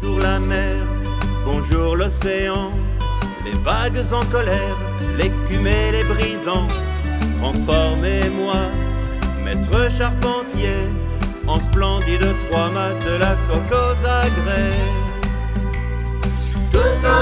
bonjour la mer, bonjour l'océan, les vagues en colère, l'écume et les brisants. Transformez-moi, maître charpentier, en splendide trois-mâts de la coque aux agrès. Tout